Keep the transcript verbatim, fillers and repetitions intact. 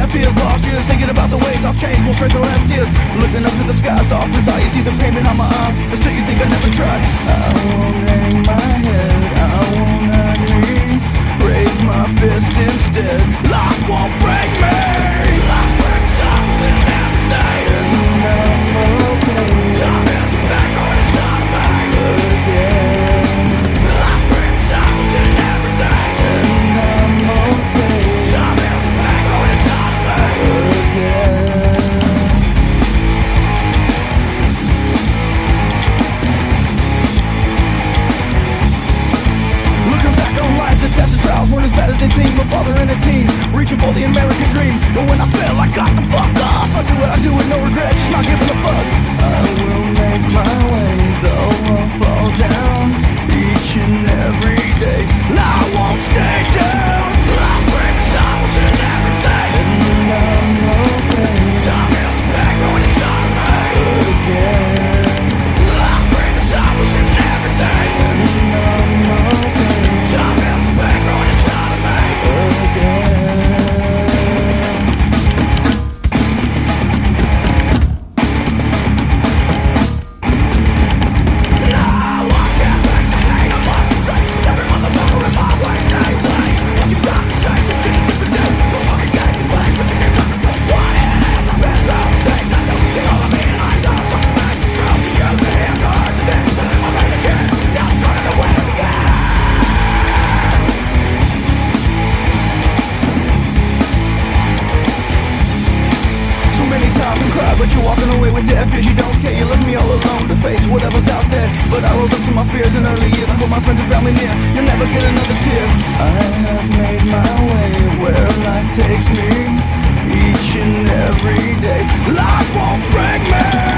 fears, lost years, thinking about the ways I've changed, more strength the last years. Looking up to the sky, soft inside, you see the pain behind my eyes, and still you think I never tried. I won't hang my head, I won't hide me, raise my fist instead. Life won't break me. Life brings songs and everything, and I'm okay. Time is back on its time back again. Life brings songs and everything, and I'm okay. Time is back on its time back again. Looking back on life, the tests and trials weren't as bad as they seem. A father and a teen, reaching for the American dream. But when I feel I got the fuck off, I do what I do with no regrets, just not giving a fuck. I will make my way, though I'll fall down each and every day. I won't stay down. Life brings songs and everything, and I'm okay. Time is back on its time back again. Life brings songs and everything, and I'm okay. Time is back on its time back again. But you're walking away with death, cause you don't care. You left me all alone to face whatever's out there. But I rose up to my fears in early years, and put my friends and family near. You'll never get another tear. I have made my way where life takes me, each and every day. Life won't break me.